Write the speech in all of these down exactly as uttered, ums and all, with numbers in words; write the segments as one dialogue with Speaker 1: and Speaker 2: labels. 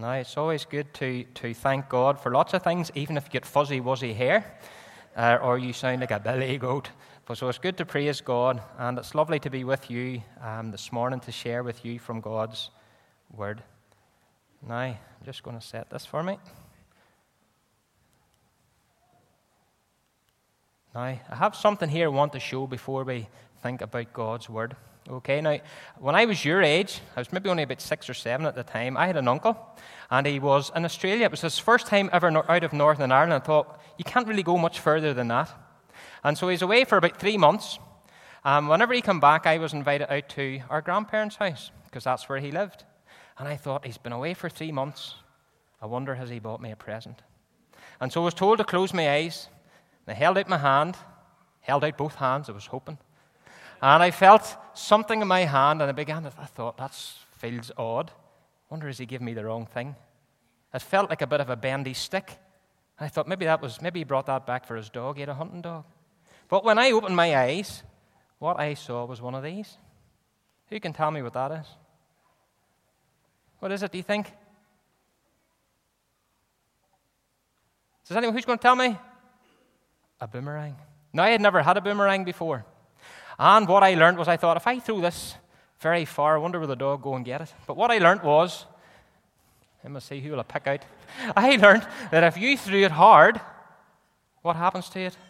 Speaker 1: Now, it's always good to, to thank God for lots of things, even if you get fuzzy, wuzzy hair, uh, or you sound like a billy goat. But so it's good to praise God, and it's lovely to be with you um, this morning to share with you from God's Word. Now, I'm just going to set this for me. Now, I have something here I want to show before we think about God's Word. Okay, now, when I was your age, I was maybe only about six or seven at the time, I had an uncle, and he was in Australia. It was his first time ever no- out of Northern Ireland. I thought, you can't really go much further than that. And so he's away for about three months. Um, whenever he came back, I was invited out to our grandparents' house, because that's where he lived. And I thought, he's been away for three months. I wonder, has he bought me a present? And so I was told to close my eyes. And I held out my hand, held out both hands, I was hoping. And I felt something in my hand, and I began to, I thought, that feels odd. Wonder, has he given me the wrong thing? It felt like a bit of a bendy stick. And I thought, maybe that was, maybe he brought that back for his dog. He had a hunting dog. But when I opened my eyes, what I saw was one of these. Who can tell me what that is? What is it, do you think? Is anyone who's going to tell me? A boomerang. Now, I had never had a boomerang before. And what I learned was, I thought, if I threw this very far, I wonder will the dog go and get it. But what I learned was, let me see who will I pick out. I learned that if you threw it hard, what happens to it?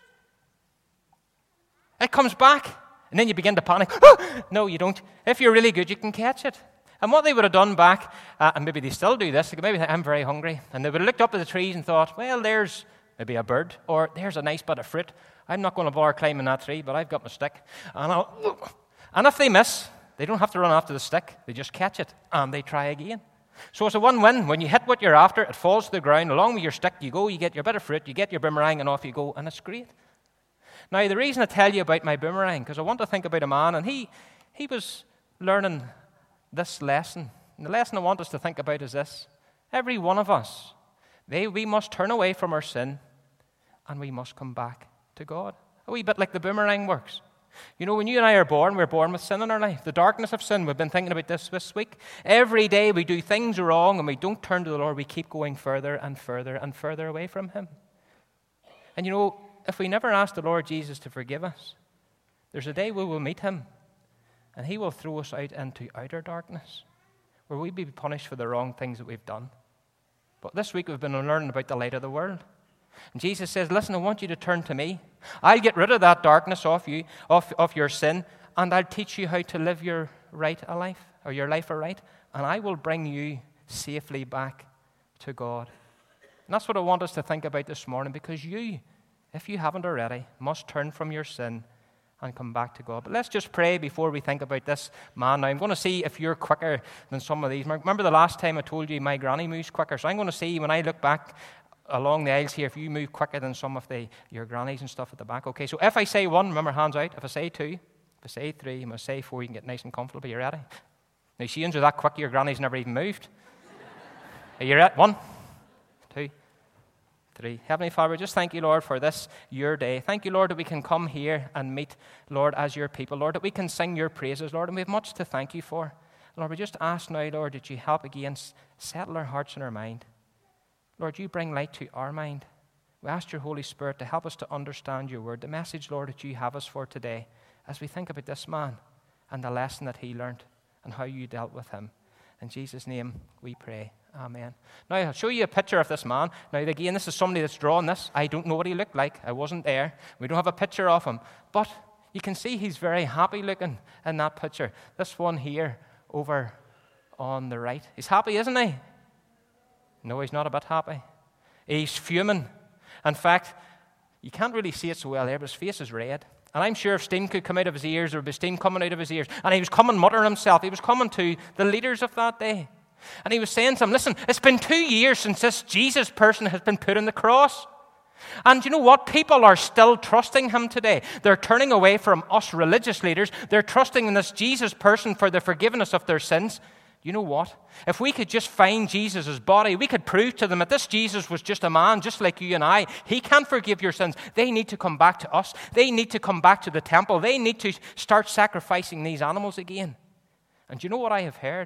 Speaker 1: It comes back, and then you begin to panic. No, you don't. If you're really good, you can catch it. And what they would have done back, uh, and maybe they still do this, maybe I'm very hungry, and they would have looked up at the trees and thought, well, there's maybe a bird, or there's a nice bit of fruit. I'm not going to bother climbing that tree, but I've got my stick. And, I'll, and if they miss, they don't have to run after the stick. They just catch it, and they try again. So it's a win-win. When you hit what you're after, it falls to the ground. Along with your stick, you go, you get your bit of fruit, you get your boomerang, and off you go, and it's great. Now, the reason I tell you about my boomerang, because I want to think about a man, and he, he was learning this lesson. And the lesson I want us to think about is this. Every one of us, they, we must turn away from our sin, and we must come back to God. A wee bit like the boomerang works. You know, when you and I are born, we're born with sin in our life. The darkness of sin. We've been thinking about this this week. Every day we do things wrong and we don't turn to the Lord. We keep going further and further and further away from Him. And you know, if we never ask the Lord Jesus to forgive us, there's a day we will meet Him and He will throw us out into outer darkness where we'll be punished for the wrong things that we've done. But this week we've been learning about the light of the world. And Jesus says, listen, I want you to turn to me. I'll get rid of that darkness off you, off, off your sin, and I'll teach you how to live your right a life, or your life aright, and I will bring you safely back to God. And that's what I want us to think about this morning, because you, if you haven't already, must turn from your sin and come back to God. But let's just pray before we think about this man. Now, I'm going to see if you're quicker than some of these. Remember the last time I told you my granny moves quicker? So I'm going to see when I look back along the aisles here, if you move quicker than some of the your grannies and stuff at the back. Okay, so if I say one, remember, hands out. If I say two, if I say three, if I say four, you can get nice and comfortable. Are you ready? Now, see, you're that quick, your granny's never even moved. Are you ready? One, two, three. Heavenly Father, just thank you, Lord, for this, your day. Thank you, Lord, that we can come here and meet, Lord, as your people. Lord, that we can sing your praises, Lord, and we have much to thank you for. Lord, we just ask now, Lord, that you help again settle our hearts and our mind. Lord, you bring light to our mind. We ask your Holy Spirit to help us to understand your word, the message, Lord, that you have us for today, as we think about this man and the lesson that he learned and how you dealt with him. In Jesus' name we pray. Amen. Now, I'll show you a picture of this man. Now, again, this is somebody that's drawn this. I don't know what he looked like. I wasn't there. We don't have a picture of him. But you can see he's very happy looking in that picture. This one here over on the right. He's happy, isn't he? No, he's not a bit happy. He's fuming. In fact, you can't really see it so well there, but his face is red. And I'm sure if steam could come out of his ears, there would be steam coming out of his ears. And he was coming muttering himself. He was coming to the leaders of that day. And he was saying to them, listen, it's been two years since this Jesus person has been put on the cross. And you know what? People are still trusting him today. They're turning away from us religious leaders. They're trusting in this Jesus person for the forgiveness of their sins. You know what? If we could just find Jesus' body, we could prove to them that this Jesus was just a man, just like you and I. He can forgive your sins. They need to come back to us. They need to come back to the temple. They need to start sacrificing these animals again. And you know what I have heard?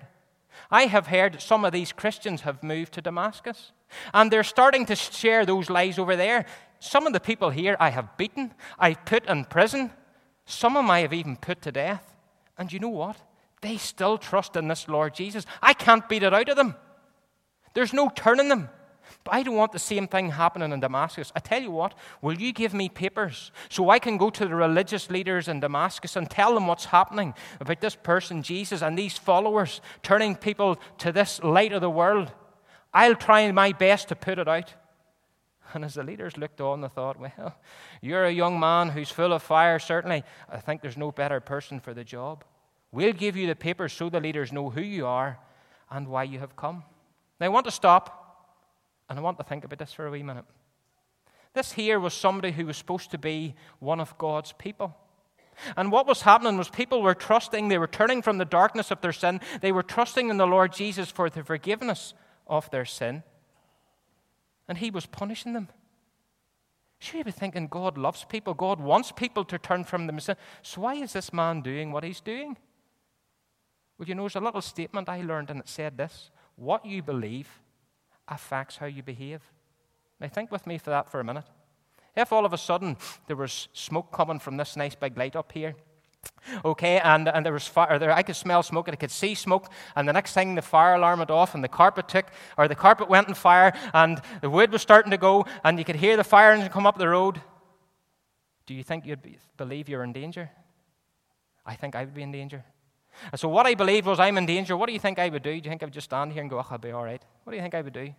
Speaker 1: I have heard that some of these Christians have moved to Damascus, and they're starting to share those lies over there. Some of the people here I have beaten, I've put in prison. Some of them I have even put to death. And you know what? They still trust in this Lord Jesus. I can't beat it out of them. There's no turning them. But I don't want the same thing happening in Damascus. I tell you what, will you give me papers so I can go to the religious leaders in Damascus and tell them what's happening about this person, Jesus, and these followers turning people to this light of the world? I'll try my best to put it out. And as the leaders looked on, they thought, well, you're a young man who's full of fire, certainly. I think there's no better person for the job. We'll give you the papers so the leaders know who you are and why you have come. Now, I want to stop, and I want to think about this for a wee minute. This here was somebody who was supposed to be one of God's people. And what was happening was people were trusting, they were turning from the darkness of their sin, they were trusting in the Lord Jesus for the forgiveness of their sin. And he was punishing them. Should you be thinking God loves people, God wants people to turn from them sin. So why is this man doing what he's doing? Well, you know, there's a little statement I learned, and it said this: what you believe affects how you behave. Now think with me for that for a minute. If all of a sudden there was smoke coming from this nice big light up here, okay, and, and there was fire, there, I could smell smoke and I could see smoke, and the next thing the fire alarm went off and the carpet took, or the carpet went on fire and the wood was starting to go and you could hear the fire engine come up the road, do you think you'd be, believe you're in danger? I think I would be in danger. And so what I believed was, I'm in danger. What do you think I would do? Do you think I would just stand here and go, oh, I'll be all right? What do you think I would do?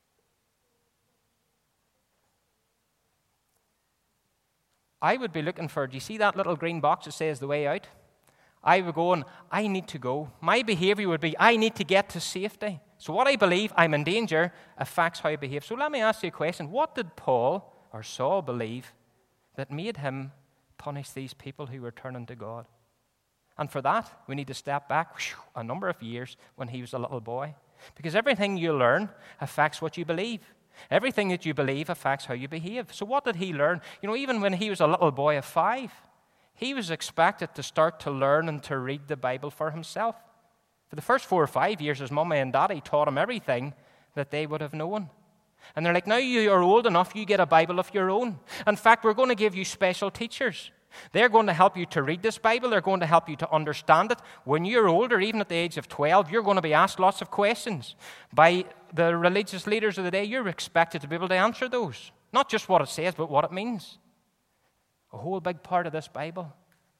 Speaker 1: I would be looking for, do you see that little green box that says the way out? I would go and, I need to go. My behavior would be, I need to get to safety. So what I believe, I'm in danger, affects how I behave. So let me ask you a question. What did Paul or Saul believe that made him punish these people who were turning to God? And for that, we need to step back whew, a number of years when he was a little boy. Because everything you learn affects what you believe. Everything that you believe affects how you behave. So what did he learn? You know, even when he was a little boy of five, he was expected to start to learn and to read the Bible for himself. For the first four or five years, his mummy and daddy taught him everything that they would have known. And they're like, now you are old enough, you get a Bible of your own. In fact, we're going to give you special teachers. They're going to help you to read this Bible. They're going to help you to understand it. When you're older, even at the age of twelve, you're going to be asked lots of questions by the religious leaders of the day. You're expected to be able to answer those. Not just what it says, but what it means. A whole big part of this Bible.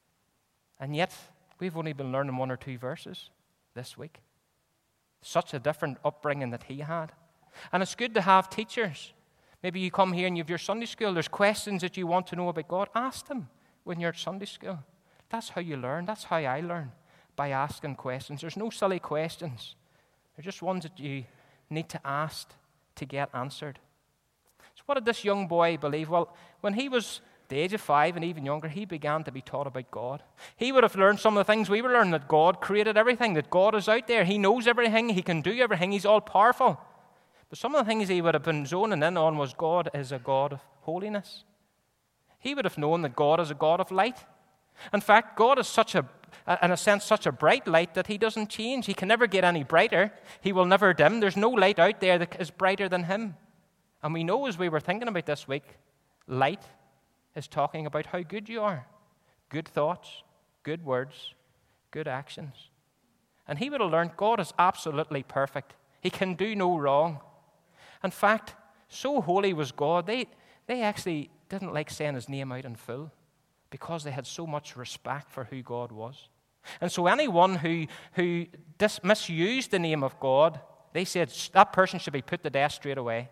Speaker 1: And yet, we've only been learning one or two verses this week. Such a different upbringing that he had. And it's good to have teachers. Maybe you come here and you have your Sunday school. There's questions that you want to know about God. Ask them when you're at Sunday school. That's how you learn. That's how I learn, by asking questions. There's no silly questions. They're just ones that you need to ask to get answered. So what did this young boy believe? Well, when he was the age of five and even younger, he began to be taught about God. He would have learned some of the things we were learning, that God created everything, that God is out there. He knows everything. He can do everything. He's all-powerful. But some of the things he would have been zoning in on was God is a God of holiness. He would have known that God is a God of light. In fact, God is such a, in a sense, such a bright light that he doesn't change. He can never get any brighter. He will never dim. There's no light out there that is brighter than him. And we know, as we were thinking about this week, light is talking about how good you are. Good thoughts, good words, good actions. And he would have learned God is absolutely perfect. He can do no wrong. In fact, so holy was God, they, they actually didn't like saying his name out in full because they had so much respect for who God was. And so anyone who, who dis- misused the name of God, they said that person should be put to death straight away.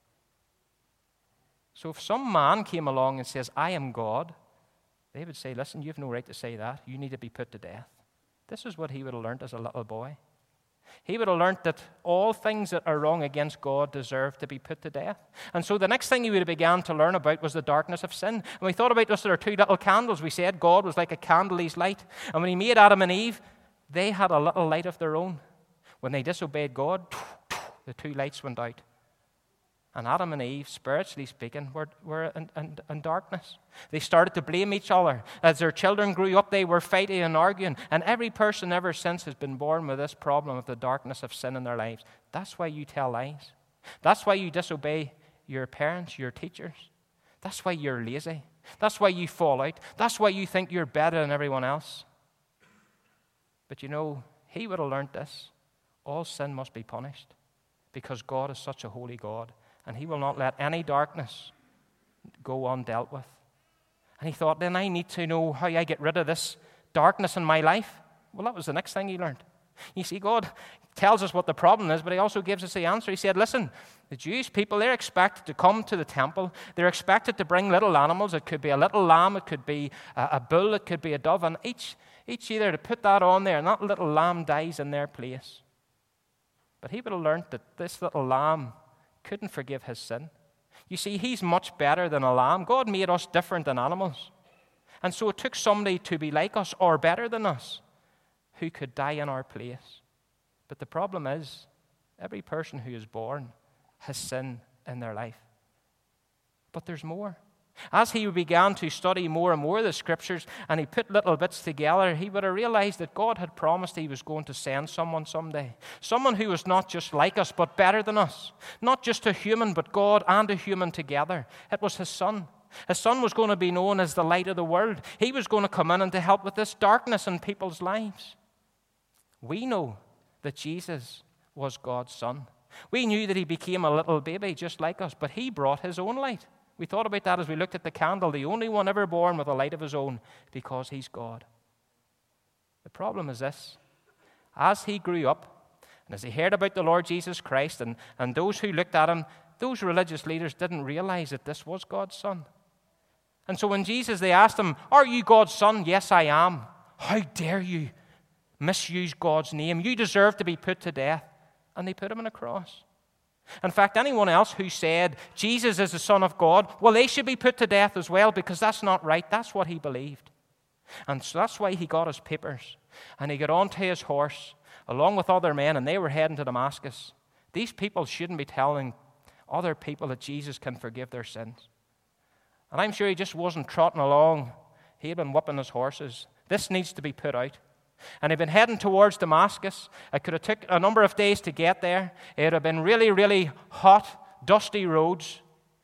Speaker 1: So if some man came along and says, I am God, they would say, listen, you have no right to say that. You need to be put to death. This is what he would have learned as a little boy. He would have learnt that all things that are wrong against God deserve to be put to death. And so the next thing he would have began to learn about was the darkness of sin. And we thought about this, there are two little candles. We said God was like a candle, he's light. And when he made Adam and Eve, they had a little light of their own. When they disobeyed God, the two lights went out. And Adam and Eve, spiritually speaking, were, were in, in, in darkness. They started to blame each other. As their children grew up, they were fighting and arguing. And every person ever since has been born with this problem of the darkness of sin in their lives. That's why you tell lies. That's why you disobey your parents, your teachers. That's why you're lazy. That's why you fall out. That's why you think you're better than everyone else. But you know, he would have learned this. All sin must be punished because God is such a holy God. And he will not let any darkness go undealt with. And he thought, then I need to know how I get rid of this darkness in my life. Well, that was the next thing he learned. You see, God tells us what the problem is, but he also gives us the answer. He said, listen, the Jewish people, they're expected to come to the temple. They're expected to bring little animals. It could be a little lamb. It could be a, a bull. It could be a dove. And each, each either to put that on there, and that little lamb dies in their place. But he would have learned that this little lamb couldn't forgive his sin. You see, he's much better than a lamb. God made us different than animals. And so it took somebody to be like us or better than us who could die in our place. But the problem is, every person who is born has sin in their life. But there's more. As he began to study more and more of the Scriptures, and he put little bits together, he would have realized that God had promised he was going to send someone someday. Someone who was not just like us, but better than us. Not just a human, but God and a human together. It was his Son. His Son was going to be known as the light of the world. He was going to come in and to help with this darkness in people's lives. We know that Jesus was God's Son. We knew that he became a little baby just like us, but he brought his own light. We thought about that as we looked at the candle, the only one ever born with a light of his own, because he's God. The problem is this. As he grew up, and as he heard about the Lord Jesus Christ, and, and those who looked at him, those religious leaders didn't realize that this was God's Son. And so when Jesus, they asked him, are you God's Son? Yes, I am. How dare you misuse God's name? You deserve to be put to death. And they put him on a cross. In fact, anyone else who said Jesus is the Son of God, well, they should be put to death as well, because that's not right. That's what he believed. And so that's why he got his papers. And he got onto his horse along with other men, and they were heading to Damascus. These people shouldn't be telling other people that Jesus can forgive their sins. And I'm sure he just wasn't trotting along. He had been whipping his horses. This needs to be put out. And he'd been heading towards Damascus. It could have took a number of days to get there. It would have been really, really hot, dusty roads.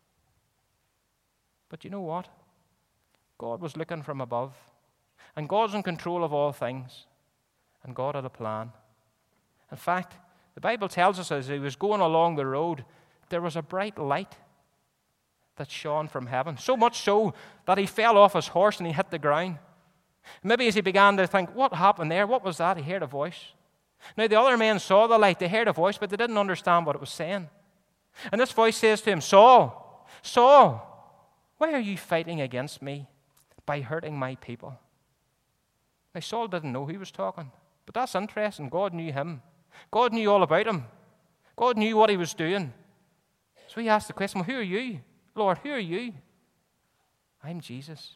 Speaker 1: But you know what? God was looking from above. And God's in control of all things. And God had a plan. In fact, the Bible tells us as he was going along the road, there was a bright light that shone from heaven. So much so that he fell off his horse and he hit the ground. Maybe as he began to think, what happened there? What was that? He heard a voice. Now, the other men saw the light. They heard a voice, but they didn't understand what it was saying. And this voice says to him, Saul, Saul, why are you fighting against me by hurting my people? Now, Saul didn't know who he was talking. But that's interesting. God knew him. God knew all about him. God knew what he was doing. So he asked the question, well, who are you? Lord, who are you? I'm Jesus.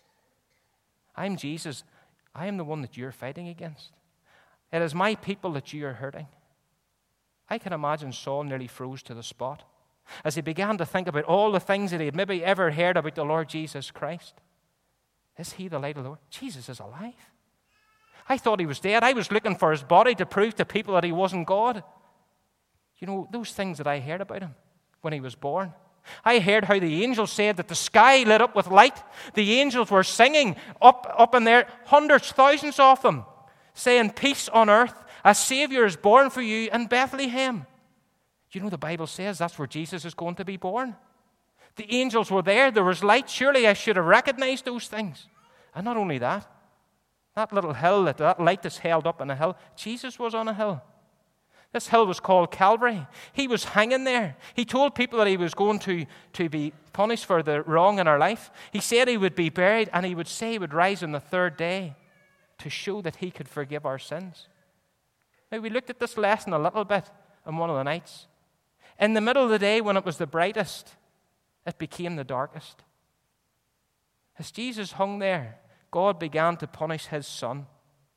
Speaker 1: I'm Jesus. I am the one that you're fighting against. It is my people that you are hurting. I can imagine Saul nearly froze to the spot as he began to think about all the things that he had maybe ever heard about the Lord Jesus Christ. Is he the light of the world? Jesus is alive. I thought he was dead. I was looking for his body to prove to people that he wasn't God. You know, those things that I heard about him when he was born. I heard how the angels said that the sky lit up with light. The angels were singing up, up in there, hundreds, thousands of them, saying, peace on earth, a Savior is born for you in Bethlehem. You know, the Bible says that's where Jesus is going to be born. The angels were there. There was light. Surely I should have recognized those things. And not only that, that little hill, that, that light that's held up on a hill, Jesus was on a hill. This hill was called Calvary. He was hanging there. He told people that he was going to, to be punished for the wrong in our life. He said he would be buried, and he would say he would rise on the third day to show that he could forgive our sins. Now, we looked at this lesson a little bit on one of the nights. In the middle of the day, when it was the brightest, it became the darkest. As Jesus hung there, God began to punish his Son.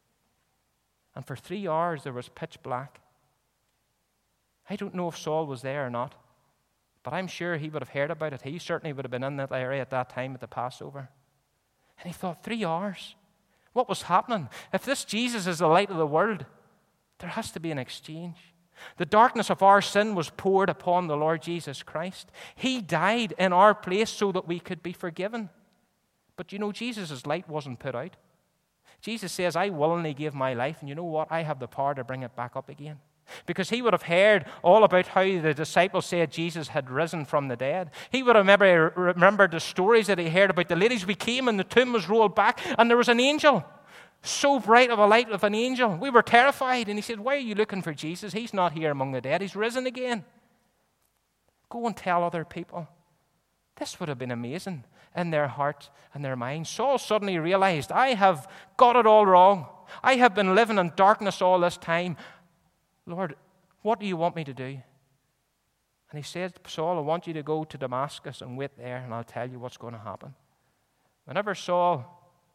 Speaker 1: And for three hours, there was pitch black. I don't know if Saul was there or not, But I'm sure he would have heard about it. He certainly would have been in that area at that time at the Passover. And he thought, three hours? What was happening? If this Jesus is the light of the world, there has to be an exchange. The darkness of our sin was poured upon the Lord Jesus Christ. He died in our place so that we could be forgiven. But you know, Jesus' light wasn't put out. Jesus says, I willingly gave my life, and you know what? I have the power to bring it back up again. Because he would have heard all about how the disciples said Jesus had risen from the dead. He would have maybe remembered the stories that he heard about the ladies who came and the tomb was rolled back and there was an angel. So bright of a light of an angel. We were terrified. And he said, why are you looking for Jesus? He's not here among the dead. He's risen again. Go and tell other people. This would have been amazing in their heart and their mind. Saul suddenly realized, I have got it all wrong. I have been living in darkness all this time. Lord, what do you want me to do? And he said, Saul, I want you to go to Damascus and wait there, and I'll tell you what's going to happen. Whenever Saul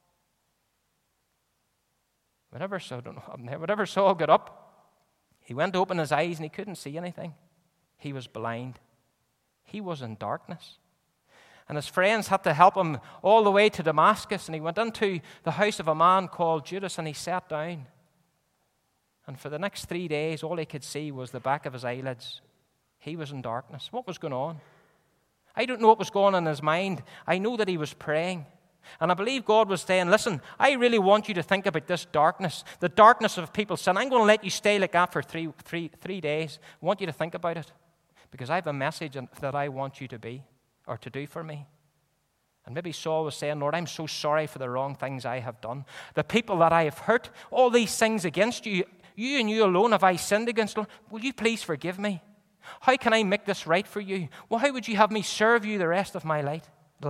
Speaker 1: Whenever Saul, don't know, whenever Saul got up, he went to open his eyes and he couldn't see anything. He was blind. He was in darkness. And his friends had to help him all the way to Damascus. And he went into the house of a man called Judas and he sat down. And for the next three days, all he could see was the back of his eyelids. He was in darkness. What was going on? I don't know what was going on in his mind. I know that he was praying. And I believe God was saying, listen, I really want you to think about this darkness, the darkness of people's sin. I'm going to let you stay like that for three, three, three days. I want you to think about it because I have a message that I want you to be or to do for me. And maybe Saul was saying, Lord, I'm so sorry for the wrong things I have done. The people that I have hurt, all these things against you, you and you alone have I sinned against. Lord, will you please forgive me? How can I make this right for you? Well, how would you have me serve you the rest of my life?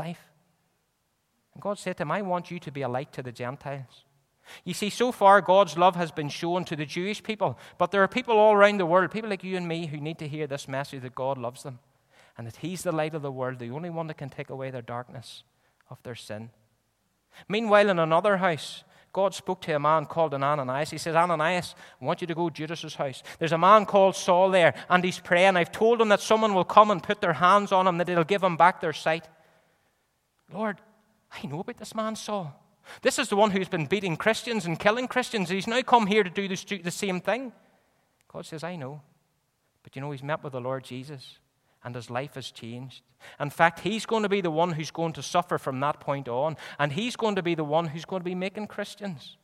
Speaker 1: And God said to him, I want you to be a light to the Gentiles. You see, so far God's love has been shown to the Jewish people, but there are people all around the world, people like you and me, who need to hear this message that God loves them and that He's the light of the world, the only one that can take away their darkness of their sin. Meanwhile, in another house, God spoke to a man called Ananias. He says, Ananias, I want you to go to Judas's house. There's a man called Saul there, and he's praying. I've told him that someone will come and put their hands on him, that it'll give him back their sight. Lord, I know about this man, Saul. This is the one who's been beating Christians and killing Christians. He's now come here to do the same thing. God says, I know. But you know, he's met with the Lord Jesus, and his life has changed. In fact, he's going to be the one who's going to suffer from that point on, and he's going to be the one who's going to be making Christians.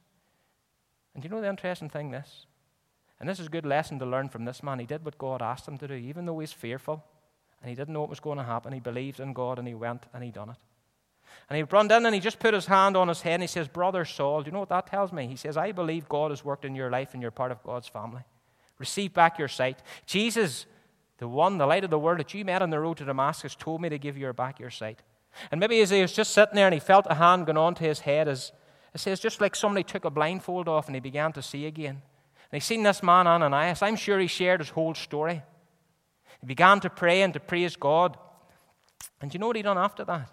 Speaker 1: And you know the interesting thing, this? And this is a good lesson to learn from this man. He did what God asked him to do, even though he's fearful, and he didn't know what was going to happen. He believed in God, and he went, and he done it. And he run in and he just put his hand on his head and he says, Brother Saul, do you know what that tells me? He says, I believe God has worked in your life and you're part of God's family. Receive back your sight. Jesus, the one, the light of the world that you met on the road to Damascus, told me to give you back your sight. And maybe as he was just sitting there and he felt a hand going on to his head, as it says, just like somebody took a blindfold off and he began to see again. And he seen this man, Ananias. I'm sure he shared his whole story. He began to pray and to praise God. And do you know what he done after that?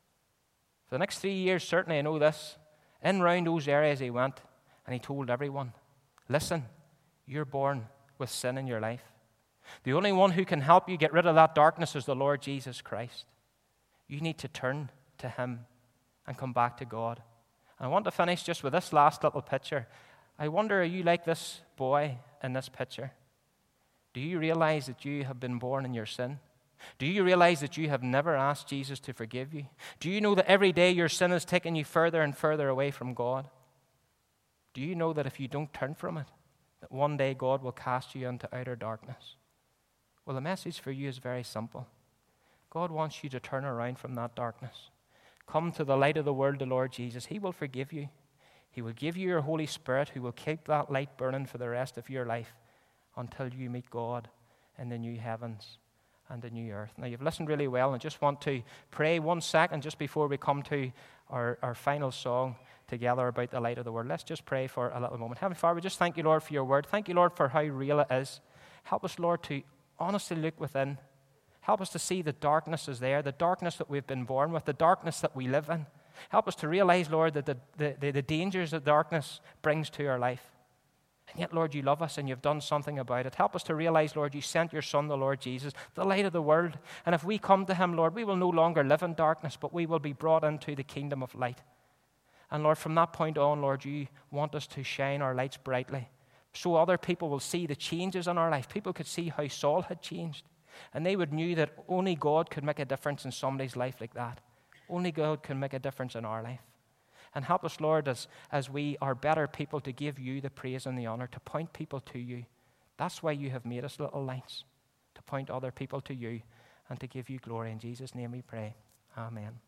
Speaker 1: For the next three years, certainly I know this, in round those areas he went, and he told everyone, listen, you're born with sin in your life. The only one who can help you get rid of that darkness is the Lord Jesus Christ. You need to turn to Him and come back to God. And I want to finish just with this last little picture. I wonder, are you like this boy in this picture? Do you realize that you have been born in your sin? Do you realize that you have never asked Jesus to forgive you? Do you know that every day your sin is taking you further and further away from God? Do you know that if you don't turn from it, that one day God will cast you into outer darkness? Well, the message for you is very simple. God wants you to turn around from that darkness. Come to the light of the world, the Lord Jesus. He will forgive you. He will give you your Holy Spirit who will keep that light burning for the rest of your life until you meet God in the new heavens and the new earth. Now, you've listened really well, and I just want to pray one second just before we come to our, our final song together about the light of the world. Let's just pray for a little moment. Heavenly Father, we just thank you, Lord, for your word. Thank you, Lord, for how real it is. Help us, Lord, to honestly look within. Help us to see the darkness is there, the darkness that we've been born with, the darkness that we live in. Help us to realize, Lord, that the, the, the dangers that darkness brings to our life. And yet, Lord, you love us and you've done something about it. Help us to realize, Lord, you sent your Son, the Lord Jesus, the light of the world. And if we come to him, Lord, we will no longer live in darkness, but we will be brought into the kingdom of light. And Lord, from that point on, Lord, you want us to shine our lights brightly so other people will see the changes in our life. People could see how Saul had changed. And they would knew that only God could make a difference in somebody's life like that. Only God can make a difference in our life. And help us, Lord, as, as we are better people to give you the praise and the honor, to point people to you. That's why you have made us little lights, to point other people to you and to give you glory. In Jesus' name we pray. Amen.